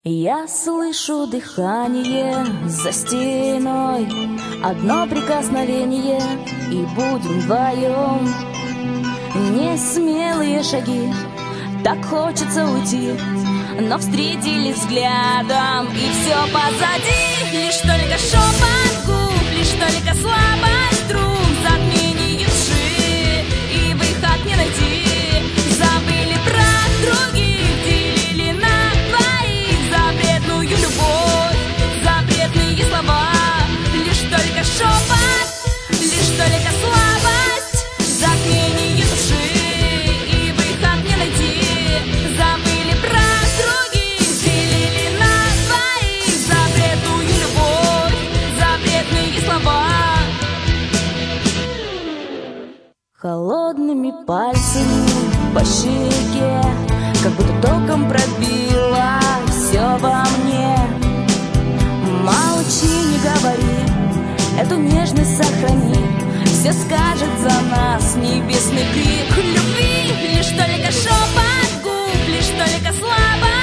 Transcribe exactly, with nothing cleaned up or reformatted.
Я слышу дыхание за стеной, одно прикосновение, и будем вдвоем. Несмелые шаги, так хочется уйти, но встретились взглядом, и все позади. Лишь только шепот губ, лишь только слабость рук, затмение души, и выход не найти. Забыли про других, делили на двоих запретную любовь, запретные слова. Лишь только шепот, лишь только слабость, затмение души, и выход не найти. Забыли про других, делили на двоих запретную любовь, запретные слова. Холодными пальцами по щеке, как будто током пробило все во мне. Молчи, не говори, эту нежность сохрани, все скажет за нас небесный крик любви. Лишь только шепот губ, лишь только слабость